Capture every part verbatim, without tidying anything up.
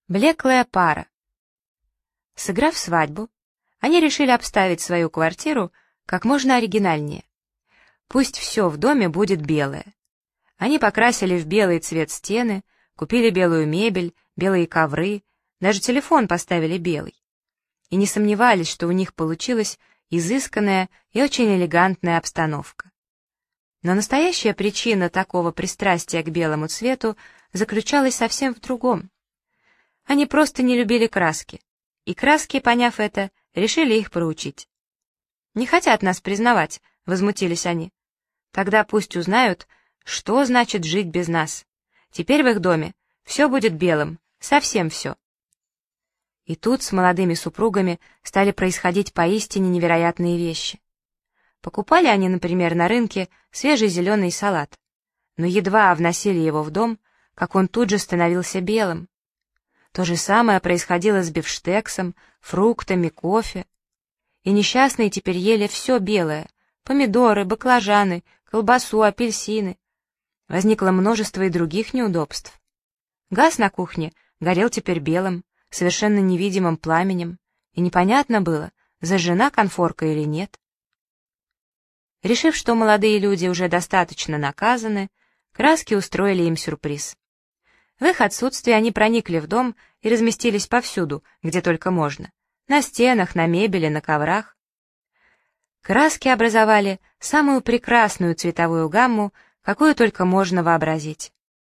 Блеклая пара. Сыграв свадьбу, они решили обставить свою квартиру как можно оригинальнее. Пусть все в доме будет белое. Они покрасили в белый цвет стены, купили белую мебель, белые ковры, даже телефон поставили белый. И не сомневались, что у них получилась изысканная и очень элегантная обстановка. Но настоящая причина такого пристрастия к белому цвету заключалась совсем в другом. Они просто не любили краски, и краски, поняв это, решили их проучить. «Не хотят нас признавать», — возмутились они. «Тогда пусть узнают, что значит жить без нас. Теперь в их доме все будет белым, совсем все». И тут с молодыми супругами стали происходить поистине невероятные вещи. Покупали они, например, на рынке свежий зеленый салат, но едва вносили его в дом, как он тут же становился белым. То же самое происходило с бифштексом, фруктами, кофе. И несчастные теперь ели все белое — помидоры, баклажаны, колбасу, апельсины. Возникло множество и других неудобств. Газ на кухне горел теперь белым, совершенно невидимым пламенем, и непонятно было, зажжена конфорка или нет. Решив, что молодые люди уже достаточно наказаны, краски устроили им сюрприз. В их отсутствие они проникли в дом и разместились повсюду, где только можно. На стенах, на мебели, на коврах. Краски образовали самую прекрасную цветовую гамму, какую только можно вообразить.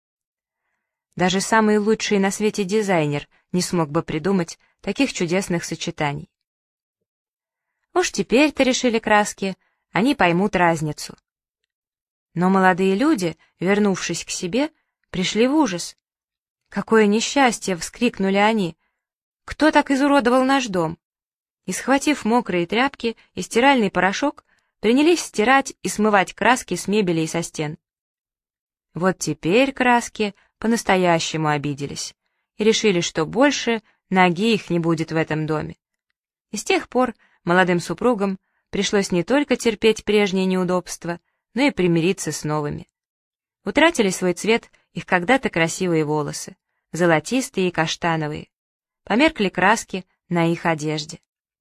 Даже самый лучший на свете дизайнер не смог бы придумать таких чудесных сочетаний. Уж теперь-то, решили краски, они поймут разницу. Но молодые люди, вернувшись к себе, пришли в ужас. «Какое несчастье!» — вскрикнули они. «Кто так изуродовал наш дом?» И, схватив мокрые тряпки и стиральный порошок, принялись стирать и смывать краски с мебели и со стен. Вот теперь краски по-настоящему обиделись и решили, что больше ноги их не будет в этом доме. И с тех пор молодым супругам пришлось не только терпеть прежние неудобства, но и примириться с новыми. Утратили свой цвет их когда-то красивые волосы, золотистые и каштановые. Померкли краски на их одежде.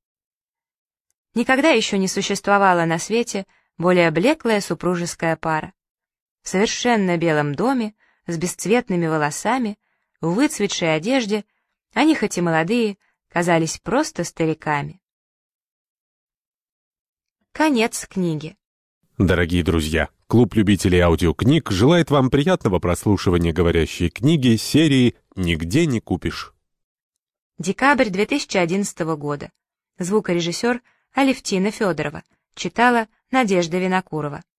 Никогда еще не существовала на свете более блеклая супружеская пара. В совершенно белом доме, с бесцветными волосами, в выцветшей одежде, они, хоть и молодые, казались просто стариками. Конец книги. Дорогие друзья, клуб любителей аудиокниг желает вам приятного прослушивания говорящей книги серии «Нигде не купишь». Декабрь две тысячи одиннадцатого года. Звукорежиссер Алевтина Федорова. Читала Надежда Винокурова.